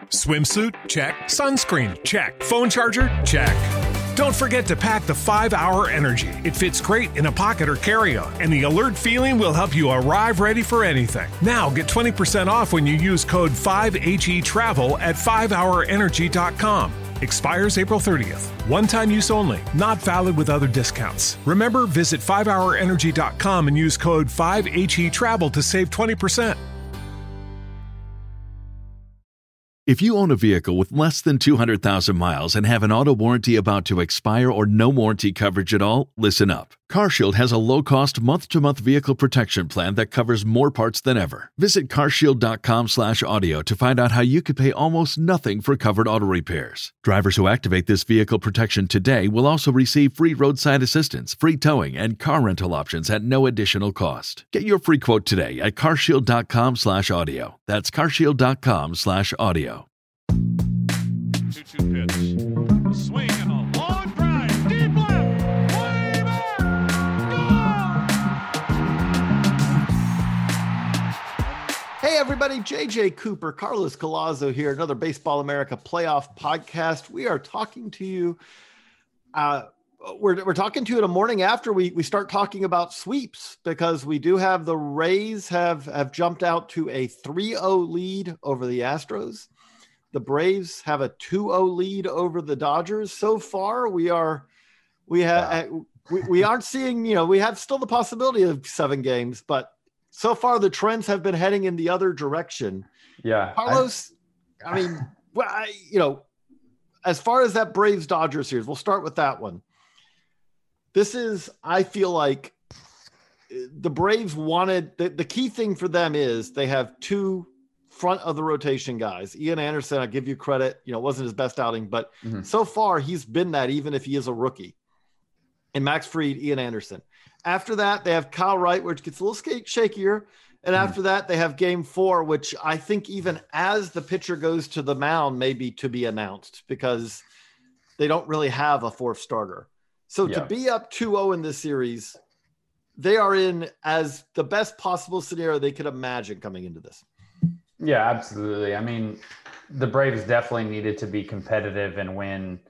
Swimsuit? Check. Sunscreen? Check. Phone charger? Check. Don't forget to pack the 5-Hour Energy. It fits great in a pocket or carry-on, and the alert feeling will help you arrive ready for anything. Now get 20% off when you use code 5HETRAVEL at 5hourenergy.com. Expires April 30th. One-time use only. Not valid with other discounts. Remember, visit 5hourenergy.com and use code 5HETRAVEL to save 20%. If you own a vehicle with less than 200,000 miles and have an auto warranty about to expire or no warranty coverage at all, listen up. CarShield has a low-cost month-to-month vehicle protection plan that covers more parts than ever. Visit carshield.com/audio to find out how you could pay almost nothing for covered auto repairs. Drivers who activate this vehicle protection today will also receive free roadside assistance, free towing, and car rental options at no additional cost. Get your free quote today at carshield.com/audio. That's carshield.com/audio. 2-2 pitch. A swing and a long drive. Deep left. Way back. Gone! Hey everybody, JJ Cooper, Carlos Collazo here, another Baseball America playoff podcast. We are talking to you. We're talking to you the morning after we start talking about sweeps, because we do have the Rays have jumped out to a 3-0 lead over the Astros. The Braves have a 2-0 lead over the Dodgers. So far, we aren't seeing, we have still the possibility of 7 games, but so far the trends have been heading in the other direction. Yeah. Carlos, as far as that Braves Dodgers series, we'll start with that one. I feel like the Braves wanted, the key thing for them is they have 2 front of the rotation guys. Ian Anderson, I give you credit, it wasn't his best outing, but so far he's been that, even if he is a rookie. And Max Fried, Ian Anderson. After that, they have Kyle Wright, which gets a little shakier. And after that, they have game 4, which I think even as the pitcher goes to the mound, maybe to be announced, because they don't really have a 4th starter. So to be up 2-0 in this series, they are in as the best possible scenario they could imagine coming into this. Yeah, absolutely. I mean, the Braves definitely needed to be competitive and win.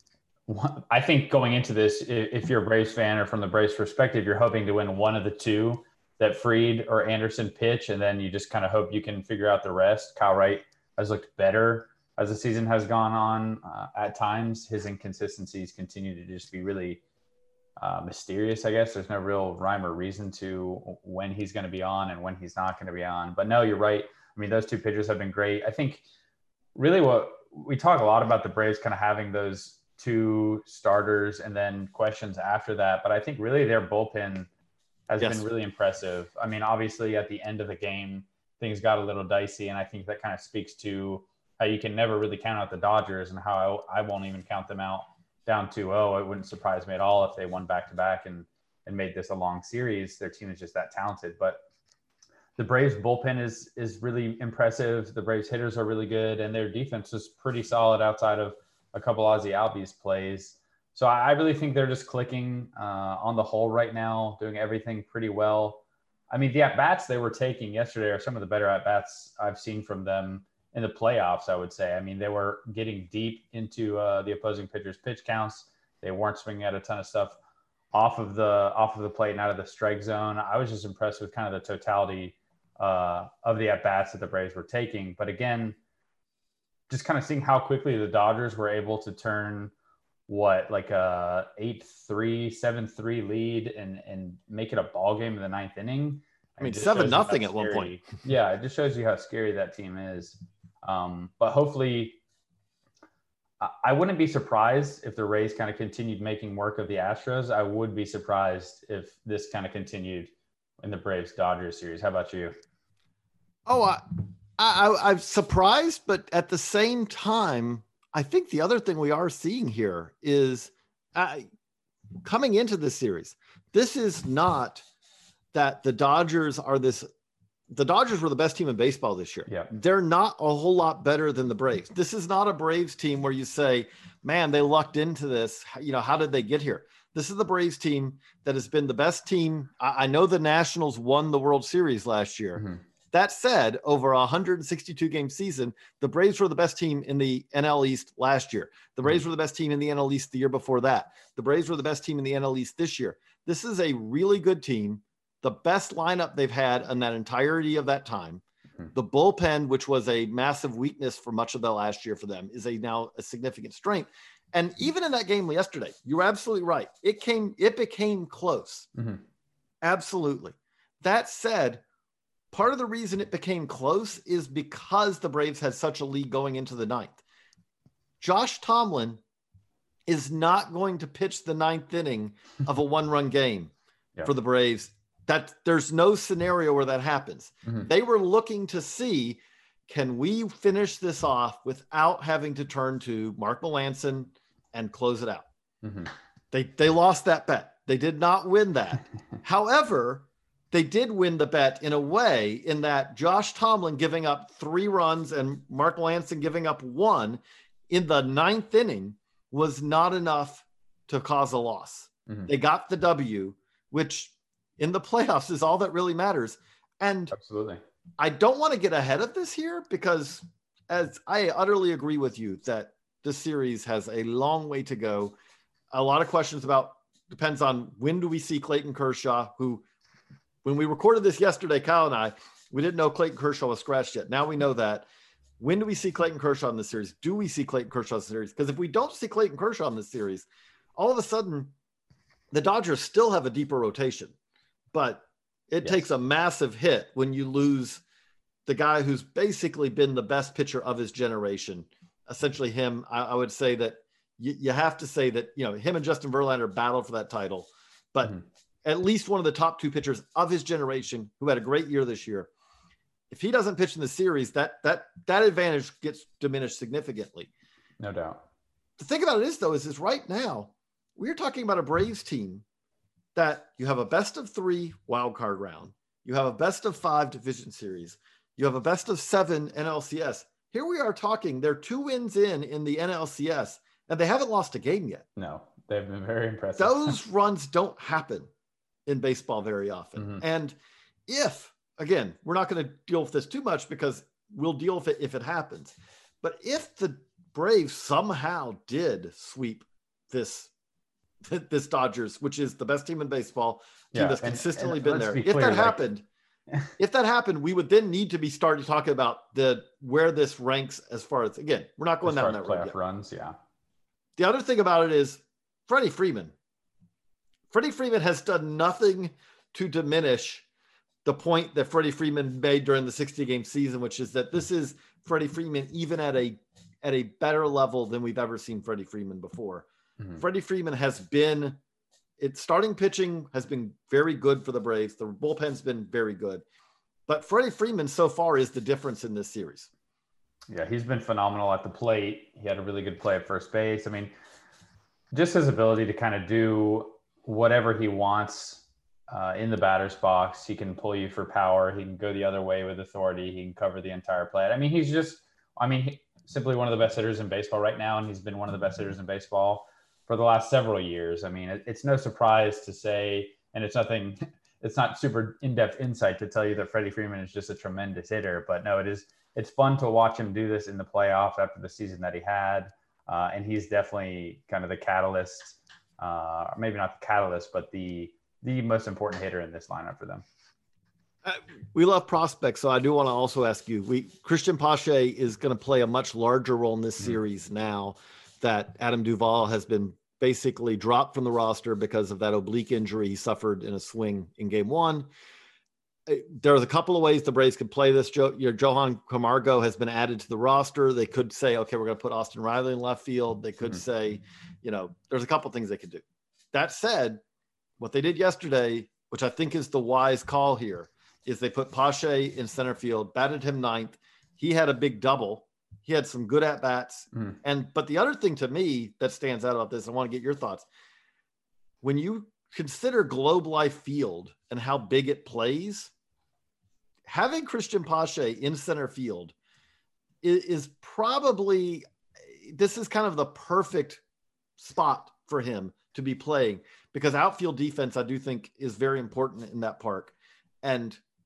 I think going into this, if you're a Braves fan or from the Braves perspective, you're hoping to win one of the 2 that Fried or Anderson pitch, and then you just kind of hope you can figure out the rest. Kyle Wright has looked better as the season has gone on. At times, his inconsistencies continue to just be really mysterious, I guess. There's no real rhyme or reason to when he's going to be on and when he's not going to be on. But no, you're right. I mean, those 2 pitchers have been great. I think really what we talk a lot about the Braves kind of having those 2 starters and then questions after that. But I think really their bullpen has been really impressive. I mean, obviously at the end of the game, things got a little dicey. And I think that kind of speaks to how you can never really count out the Dodgers, and how I won't even count them out down 2-0. It wouldn't surprise me at all if they won back-to-back and made this a long series. Their team is just that talented. But the Braves bullpen is really impressive. The Braves hitters are really good, and their defense is pretty solid outside of a couple Ozzie Albies plays. So I really think they're just clicking on the whole right now, doing everything pretty well. I mean, the at-bats they were taking yesterday are some of the better at-bats I've seen from them in the playoffs, I would say. I mean, they were getting deep into the opposing pitchers' pitch counts. They weren't swinging at a ton of stuff off of the plate and out of the strike zone. I was just impressed with kind of the totality of the at-bats that the Braves were taking. But again, just kind of seeing how quickly the Dodgers were able to turn like a 8-3, 7-3 lead and make it a ball game in the 9th inning. I mean, 7-0 at one point. Yeah, it just shows you how scary that team is. But hopefully, I wouldn't be surprised if the Rays kind of continued making work of the Astros. I would be surprised if this kind of continued in the Braves-Dodgers series. How about you? Oh, I'm surprised, but at the same time, I think the other thing we are seeing here is coming into this series, this is not that the Dodgers are this. The Dodgers were the best team in baseball this year. Yeah. They're not a whole lot better than the Braves. This is not a Braves team where you say, man, they lucked into this. How did they get here? This is the Braves team that has been the best team. I know the Nationals won the World Series last year, That said, over a 162 game season, the Braves were the best team in the NL East last year. The Braves were the best team in the NL East the year before that. The Braves were the best team in the NL East this year. This is a really good team, the best lineup they've had in that entirety of that time. The bullpen, which was a massive weakness for much of the last year for them, is now a significant strength. And even in that game yesterday, you're absolutely right. It became close. Absolutely. That said, part of the reason it became close is because the Braves had such a lead going into the ninth. Josh Tomlin is not going to pitch the ninth inning of a one-run game for the Braves. That there's no scenario where that happens. They were looking to see, can we finish this off without having to turn to Mark Melancon and close it out? They lost that bet. They did not win that. However, they did win the bet in a way in that Josh Tomlin giving up 3 runs and Mark Melancon giving up 1 in the ninth inning was not enough to cause a loss. They got the W, which in the playoffs is all that really matters. And absolutely, I don't want to get ahead of this here because as I utterly agree with you that this series has a long way to go. A lot of questions depends on when do we see Clayton Kershaw, who when we recorded this yesterday, Kyle and I, we didn't know Clayton Kershaw was scratched yet. Now we know that. When do we see Clayton Kershaw in this series? Do we see Clayton Kershaw in this series? Because if we don't see Clayton Kershaw in this series, all of a sudden the Dodgers still have a deeper rotation. But it takes a massive hit when you lose the guy who's basically been the best pitcher of his generation. Essentially him, I would say that you have to say that, him and Justin Verlander battled for that title, but at least one of the top 2 pitchers of his generation who had a great year this year. If he doesn't pitch in the series, that advantage gets diminished significantly. No doubt. The thing about it is right now we're talking about a Braves team that you have a best of 3 wild card round. You have a best of 5 division series. You have a best of 7 NLCS. Here we are talking, they're 2 wins in the NLCS, and they haven't lost a game yet. No, they've been very impressive. Those runs don't happen in baseball very often. And again, we're not going to deal with this too much because we'll deal with it if it happens. But if the Braves somehow did sweep this Dodgers, which is the best team in baseball, team that's consistently been there. If that happened, we would then need to be starting talking about where this ranks as far as, again, we're not going down that road yet. Runs, yeah. The other thing about it is Freddie Freeman. Freddie Freeman has done nothing to diminish the point that Freddie Freeman made during the 60-game season, which is that this is Freddie Freeman even at a better level than we've ever seen Freddie Freeman before. Freddie Freeman has been, starting pitching has been very good for the Braves. The bullpen's been very good. But Freddie Freeman so far is the difference in this series. Yeah, he's been phenomenal at the plate. He had a really good play at first base. I mean, just his ability to kind of do whatever he wants in the batter's box. He can pull you for power. He can go the other way with authority. He can cover the entire plate. I mean, he's simply one of the best hitters in baseball right now, and he's been one of the best hitters in baseball for the last several years. I mean, it's no surprise to say, and it's not super in-depth insight to tell you that Freddie Freeman is just a tremendous hitter, but no, it's fun to watch him do this in the playoffs after the season that he had. And he's definitely kind of the catalyst, maybe not the catalyst, but the most important hitter in this lineup for them. We love prospects, so I do want to also ask you, Christian Pache is going to play a much larger role in this series now that Adam Duvall has been basically dropped from the roster because of that oblique injury he suffered in a swing in game 1. There's a couple of ways the Braves could play this. Johan Camargo has been added to the roster. They could say, okay, we're going to put Austin Riley in left field. They could say, there's a couple of things they could do. That said, what they did yesterday, which I think is the wise call here, is they put Pache in center field, batted him 9th. He had a big double. He had some good at-bats. But the other thing to me that stands out about this, I want to get your thoughts. When you consider Globe Life Field and how big it plays, having Christian Pache in center field is probably, this is kind of the perfect spot for him to be playing, because outfield defense, I do think, is very important in that park. And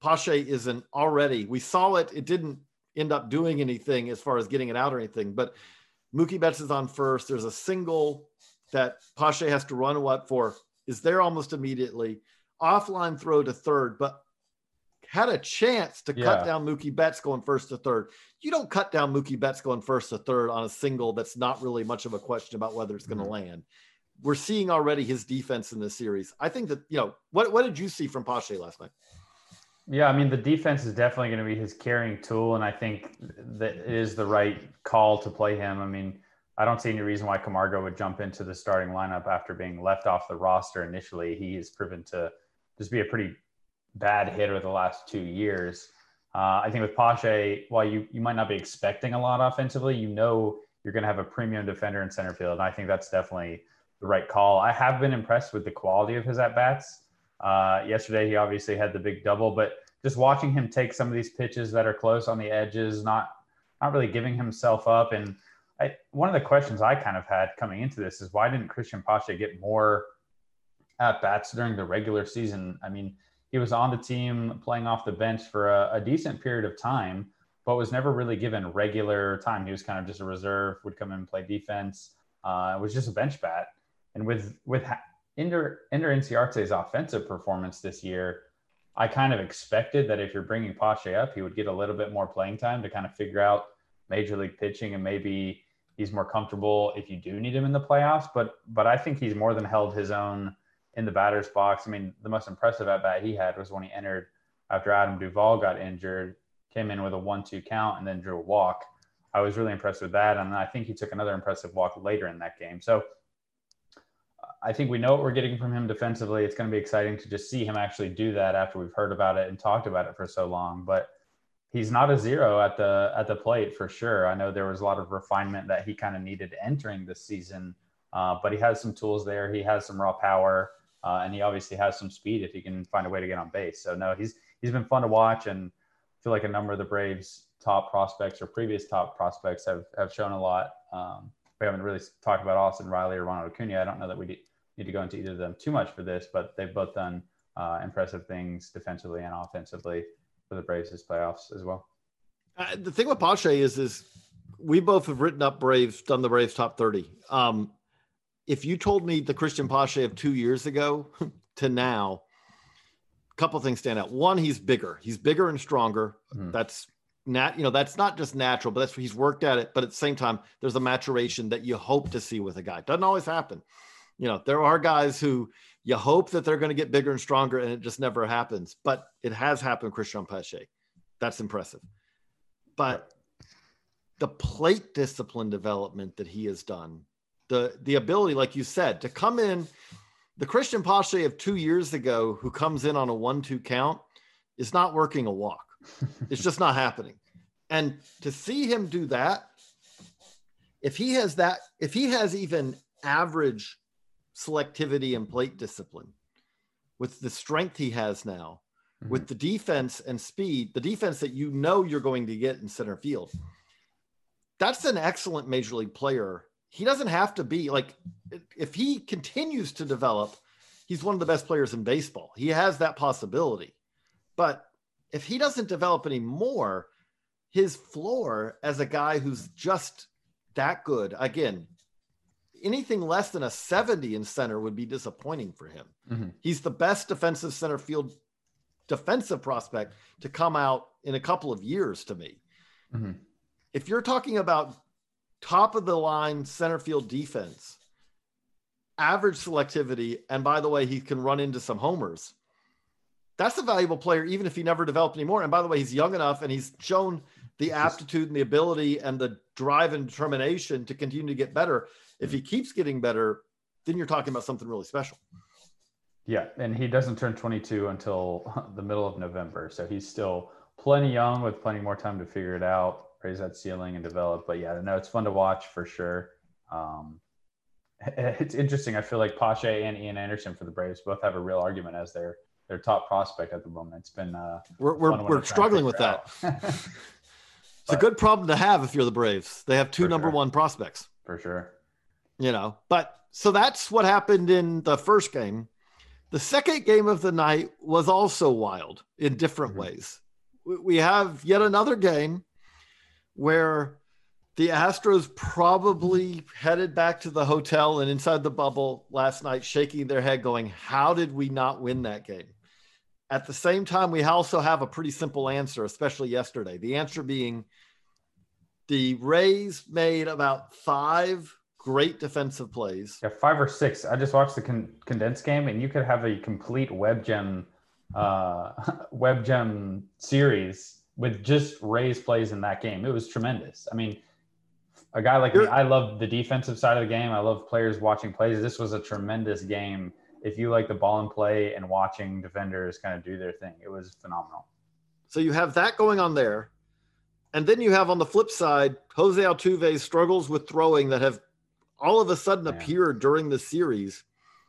Pache isn't already, we saw it. It didn't end up doing anything as far as getting it out or anything, but Mookie Betts is on first. There's a single that Pache has to run is there almost immediately. Offline throw to third, but had a chance to cut down Mookie Betts going first to third. You don't cut down Mookie Betts going first to third on a single that's not really much of a question about whether it's going to land. We're seeing already his defense in this series. I think that, what did you see from Pache last night? Yeah, I mean, the defense is definitely going to be his carrying tool, and I think that it is the right call to play him. I mean, I don't see any reason why Camargo would jump into the starting lineup after being left off the roster initially. He has proven to just be a pretty bad hitter the last 2 years. I think with Pache, while you might not be expecting a lot offensively, you're going to have a premium defender in center field, and I think that's definitely the right call. I have been impressed with the quality of his at-bats. Yesterday, he obviously had the big double, but just watching him take some of these pitches that are close on the edges, not really giving himself up. And one of the questions I kind of had coming into this is, why didn't Christian Pache get more at-bats during the regular season? I mean, he was on the team playing off the bench for a decent period of time, but was never really given regular time. He was kind of just a reserve, would come in and play defense. Was just a bench bat. And with Ender Inciarte's offensive performance this year, I kind of expected that if you're bringing Pache up, he would get a little bit more playing time to kind of figure out major league pitching, and maybe he's more comfortable if you do need him in the playoffs. But I think he's more than held his own in the batter's box. I mean, the most impressive at-bat he had was when he entered after Adam Duvall got injured, came in with a 1-2 count and then drew a walk. I was really impressed with that, and I think he took another impressive walk later in that game. So I think we know what we're getting from him defensively. It's going to be exciting to just see him actually do that after we've heard about it and talked about it for so long. But he's not a zero at the plate for sure. I know there was a lot of refinement that he kind of needed entering this season, but he has some tools there. He has some raw power, and he obviously has some speed if he can find a way to get on base. So no, he's been fun to watch, and I feel like a number of the Braves' top prospects or previous top prospects have shown a lot. We haven't really talked about Austin Riley or Ronald Acuna. I don't know that we need to go into either of them too much for this, but they've both done impressive things defensively and offensively for the Braves this playoffs as well. The thing with Pache is we both have done the Braves top 30. If you told me the Christian Pache of 2 years ago to now, a couple of things stand out. One, he's bigger and stronger. Mm-hmm. That's not just natural, but that's he's worked at it. But at the same time, there's a maturation that you hope to see with a guy. It doesn't always happen. There are guys who you hope that they're going to get bigger and stronger, and it just never happens. But it has happened with Christian Pache. That's impressive. But the plate discipline development that he has done, the ability, like you said, to come in, the Christian Pache of 2 years ago who comes in on a 1-2 count is not working a walk. It's just not happening. And to see him do that, if he has even average selectivity and plate discipline with the strength he has now, mm-hmm. with the defense and speed, the defense that you're going to get in center field, that's an excellent major league player. He doesn't have to be if he continues to develop, he's one of the best players in baseball. He has that possibility. But if he doesn't develop anymore, his floor as a guy who's just that good, again, anything less than a 70 in center would be disappointing for him. Mm-hmm. He's the best defensive center field defensive prospect to come out in a couple of years to me. Mm-hmm. If you're talking about top of the line center field defense, average selectivity, and by the way, he can run into some homers, that's a valuable player, even if he never developed anymore. And by the way, he's young enough and he's shown the aptitude and the ability and the drive and determination to continue to get better. If he keeps getting better, then you're talking about something really special. Yeah. And he doesn't turn 22 until the middle of November. So he's still plenty young with plenty more time to figure it out, raise that ceiling and develop. But yeah, no, it's fun to watch for sure. It's interesting. I feel like Pache and Ian Anderson for the Braves both have a real argument as their top prospect at the moment. It's been we're struggling with that. It's a good problem to have if you're the Braves. They have two number one prospects. For sure. But so that's what happened in the first game. The second game of the night was also wild in different ways. We have yet another game where the Astros probably headed back to the hotel and inside the bubble last night, shaking their head going, how did we not win that game? At the same time, we also have a pretty simple answer, especially yesterday. The answer being the Rays made about 5 great defensive plays. Yeah, 5 or 6. I just watched the condensed game, and you could have a complete web gem series with just Rays plays in that game. It was tremendous. I mean, a guy like me, I love the defensive side of the game. I love players watching plays. This was a tremendous game. If you like the ball and play and watching defenders kind of do their thing, it was phenomenal. So you have that going on there. And then you have on the flip side, Jose Altuve's struggles with throwing that have all of a sudden appeared during the series.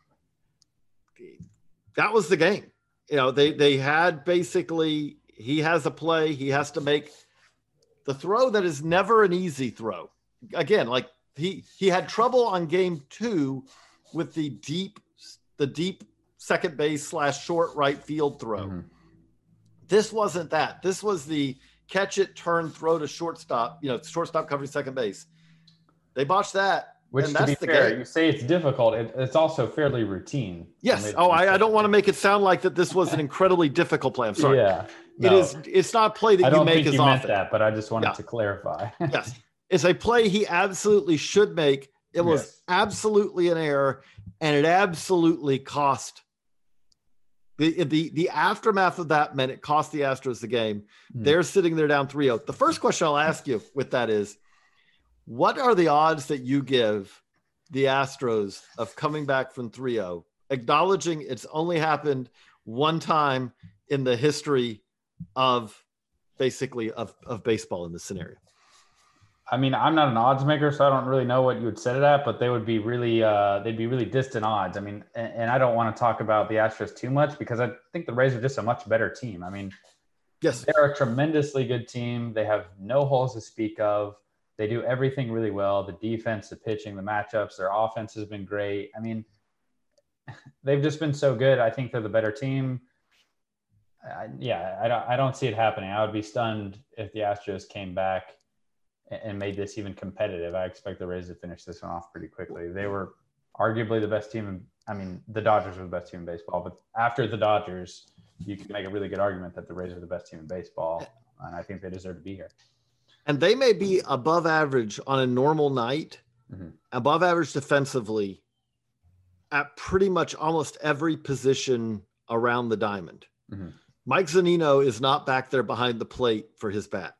That was the game. You know, they had basically, he has a play. He has to make the throw that is never an easy throw. Again, like he had trouble on game 2 with the deep second base / short right field throw. Mm-hmm. This wasn't that. This was the catch it, turn, throw to shortstop, shortstop covering second base. They botched that. Which, to be fair, you say it's difficult. It's also fairly routine. Yes. I don't want to make it sound like that this was an incredibly difficult play. I'm sorry. Yeah. No. It's not a play that you make as often. I don't think you meant that, but I just wanted to clarify. Yes. It's a play he absolutely should make. It was absolutely an error, and it absolutely cost. The aftermath of that meant it cost the Astros the game. They're sitting there down 3-0. The first question I'll ask you with that is, what are the odds that you give the Astros of coming back from 3-0, acknowledging it's only happened one time in the history of basically of baseball in this scenario? I mean, I'm not an odds maker, so I don't really know what you would set it at, but they would be really, they'd be really distant odds. I mean, and I don't want to talk about the Astros too much because I think the Rays are just a much better team. I mean, yes, they're a tremendously good team. They have no holes to speak of. They do everything really well. The defense, the pitching, the matchups, their offense has been great. I mean, they've just been so good. I think they're the better team. I don't see it happening. I would be stunned if the Astros came back and made this even competitive. I expect the Rays to finish this one off pretty quickly. They were arguably the best team. The Dodgers were the best team in baseball, but after the Dodgers, you can make a really good argument that the Rays are the best team in baseball, and I think they deserve to be here. And they may be above average on a normal night, above average defensively at pretty much almost every position around the diamond. Mike Zunino is not back there behind the plate for his bat.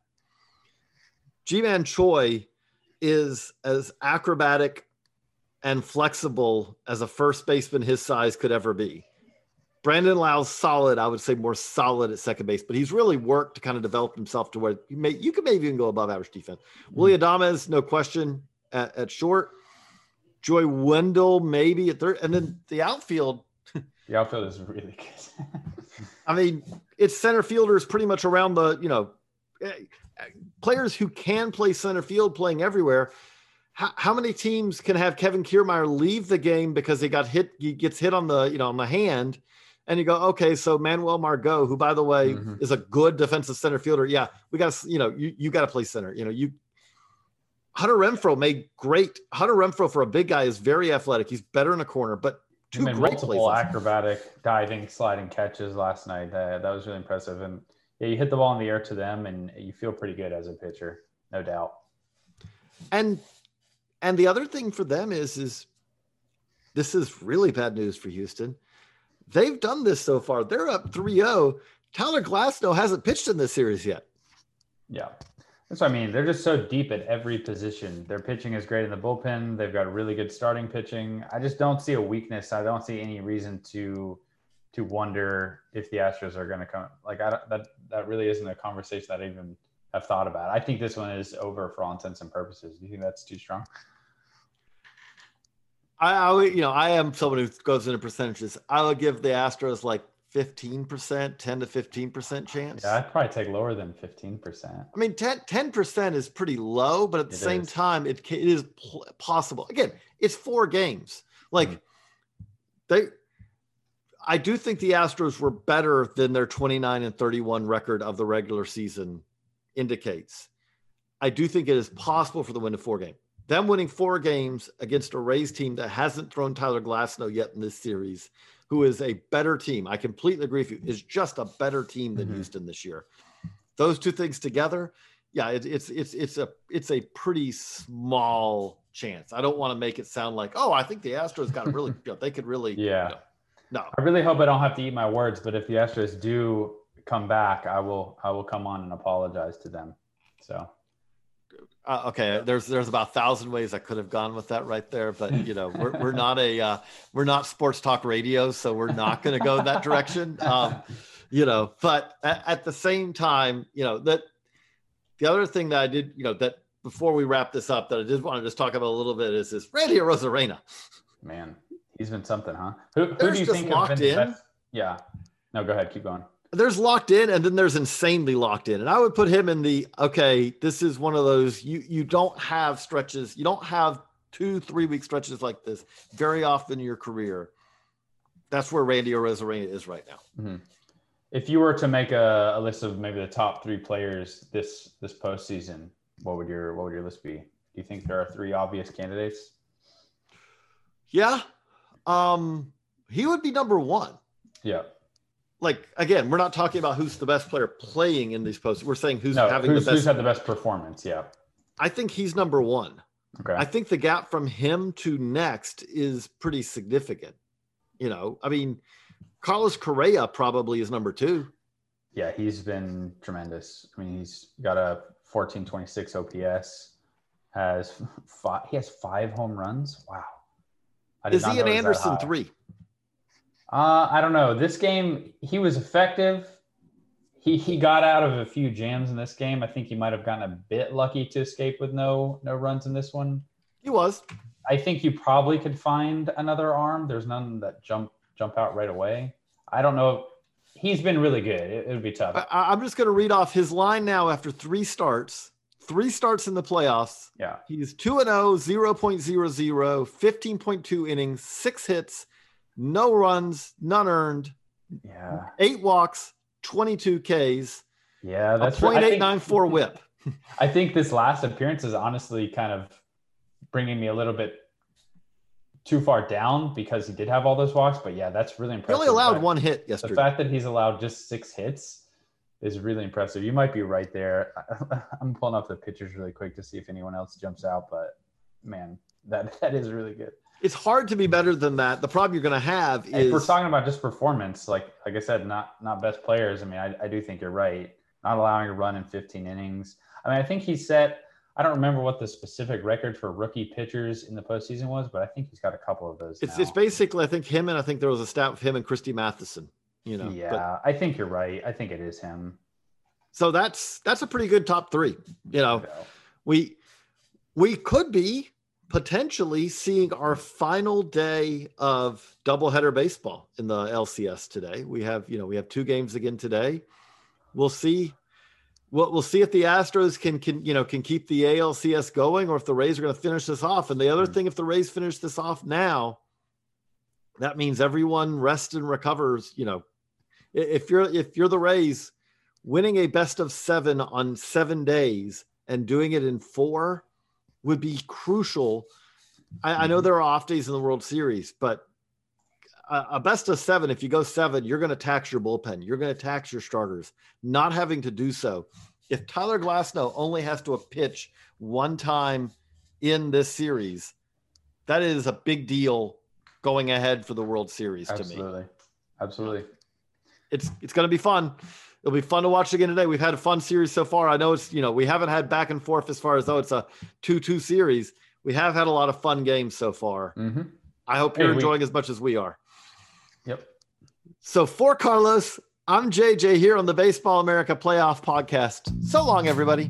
Ji-Man Choi is as acrobatic and flexible as a first baseman his size could ever be. Brandon Lau's solid, I would say more solid at second base, but he's really worked to kind of develop himself to where you could maybe even go above average defense. Willy Adames, no question, at short. Joy Wendell, maybe at third. And then the outfield. The outfield is really good. I mean, it's center fielders pretty much around the, players who can play center field playing everywhere. How many teams can have Kevin Kiermaier leave the game because he gets hit on the, on the hand, and you go, okay, so Manuel Margot, who by the way is a good defensive center fielder. Yeah, we got to, you got to play center. Hunter Renfroe made great. Hunter Renfroe for a big guy is very athletic. He's better in a corner, but two great multiple acrobatic diving, sliding catches last night. That was really impressive. And yeah, you hit the ball in the air to them, and you feel pretty good as a pitcher, no doubt. And the other thing for them is this is really bad news for Houston. They've done this so far. They're up 3-0. Tyler Glasnow hasn't pitched in this series yet. Yeah. That's what I mean. They're just so deep at every position. Their pitching is great in the bullpen. They've got really good starting pitching. I just don't see a weakness. I don't see any reason to wonder if the Astros are going to come. Like, that really isn't a conversation that I even have thought about. I think this one is over for all intents and purposes. Do you think that's too strong? I am someone who goes into percentages. I would give the Astros like 15%, 10 to 15% chance. Yeah, I'd probably take lower than 15%. I mean, 10% is pretty low, but at the same time, it is possible. Again, it's 4 games. Like I do think the Astros were better than their 29-31 record of the regular season indicates. I do think it is possible for them to win a 4-game. Them winning 4 games against a Rays team that hasn't thrown Tyler Glasnow yet in this series, who is a better team. I completely agree with you. Is just a better team than Houston this year. Those two things together, yeah, it's a pretty small chance. I don't want to make it sound like, oh, I think the Astros got a really, they could really, no. I really hope I don't have to eat my words, but if the Astros do come back, I will come on and apologize to them. So. Okay, there's about 1,000 ways I could have gone with that right there, but we're not sports talk radio, so we're not going to go that direction. But at the same time, that the other thing that I did, that before we wrap this up, that I did want to just talk about a little bit is this Randy Arozarena. Man, he's been something, huh? Who do you think has been the best? Yeah. No, go ahead, keep going. There's locked in, and then there's insanely locked in. And I would put him in this is one of those, you don't have stretches. You don't have 2-3 week stretches like this very often in your career. That's where Randy Arozarena is right now. Mm-hmm. If you were to make a list of maybe the top 3 players this postseason, what would your list be? Do you think there are 3 obvious candidates? Yeah. He would be number 1. Yeah. Like, again, we're not talking about who's the best player playing in these posts. We're saying who's had the best performance. Yeah. I think he's number 1. Okay. I think the gap from him to next is pretty significant. Carlos Correa probably is number 2. Yeah, he's been tremendous. I mean, he's got a 1426 OPS. He has 5 home runs. Wow. Is he an Anderson 3? I don't know. This game, he was effective. He got out of a few jams in this game. I think he might have gotten a bit lucky to escape with no runs in this one. He was. I think you probably could find another arm. There's none that jump out right away. I don't know. He's been really good. It would be tough. I'm just going to read off his line now after 3 starts. 3 starts in the playoffs. Yeah. He's 2-0, 0.00, 15.2 innings, 6 hits, no runs, none earned. Yeah. 8 walks, 22 Ks. Yeah, that's a .894 whip. I think this last appearance is honestly kind of bringing me a little bit too far down because he did have all those walks. But yeah, that's really impressive. He only allowed 1 hit yesterday. The fact that he's allowed just 6 hits is really impressive. You might be right there. I'm pulling up the pictures really quick to see if anyone else jumps out. But man, that is really good. It's hard to be better than that. The problem you're going to have is, if we're talking about just performance, like I said, not best players. I mean, I do think you're right. Not allowing a run in 15 innings. I mean, I think he set, I don't remember what the specific record for rookie pitchers in the postseason was, but I think he's got a couple of those. It's basically, I think him, and I think there was a stat with him and Christy Matheson. Yeah, but, I think you're right. I think it is him. So that's a pretty good top 3. We could be potentially seeing our final day of doubleheader baseball in the LCS today. We have 2 games again today. We'll see. We'll see if the Astros can keep the ALCS going, or if the Rays are going to finish this off. And the other thing, if the Rays finish this off now, that means everyone rests and recovers. If you're the Rays, winning a best of 7 on 7 days and doing it in 4 would be crucial. I know there are off days in the World Series, but a best of 7, if you go 7, you're going to tax your bullpen. You're going to tax your starters. Not having to do so. If Tyler Glasnow only has to pitch 1 time in this series, that is a big deal going ahead for the World Series to me. Absolutely. It's going to be fun. It'll be fun to watch again today. We've had a fun series so far. I know it's, we haven't had back and forth as far as though it's a 2-2 series. We have had a lot of fun games so far. Mm-hmm. I hope you're enjoying as much as we are. Yep. So for Carlos, I'm JJ here on the Baseball America Playoff Podcast. So long, everybody.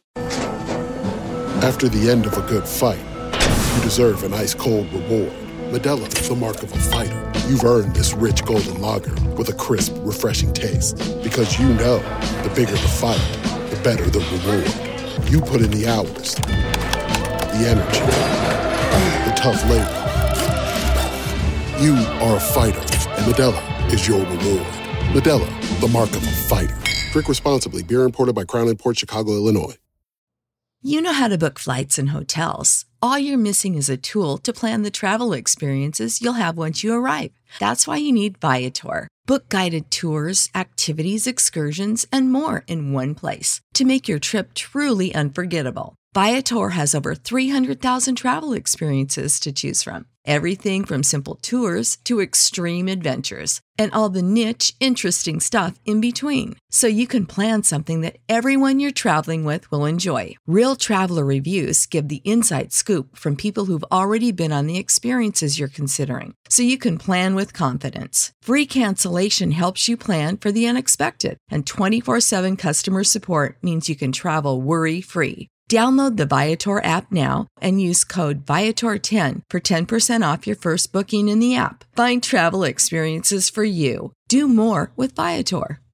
After the end of a good fight, you deserve an ice-cold reward. Modelo, the mark of a fighter. You've earned this rich golden lager with a crisp, refreshing taste. Because you know, the bigger the fight, the better the reward. You put in the hours, the energy, the tough labor. You are a fighter, and Modelo is your reward. Modelo, the mark of a fighter. Drink responsibly. Beer imported by Crown Imports, Chicago, Illinois. You know how to book flights and hotels. All you're missing is a tool to plan the travel experiences you'll have once you arrive. That's why you need Viator. Book guided tours, activities, excursions, and more in one place to make your trip truly unforgettable. Viator has over 300,000 travel experiences to choose from. Everything from simple tours to extreme adventures and all the niche, interesting stuff in between. So you can plan something that everyone you're traveling with will enjoy. Real traveler reviews give the inside scoop from people who've already been on the experiences you're considering. So you can plan with confidence. Free cancellation helps you plan for the unexpected. And 24/7 customer support means you can travel worry-free. Download the Viator app now and use code Viator10 for 10% off your first booking in the app. Find travel experiences for you. Do more with Viator.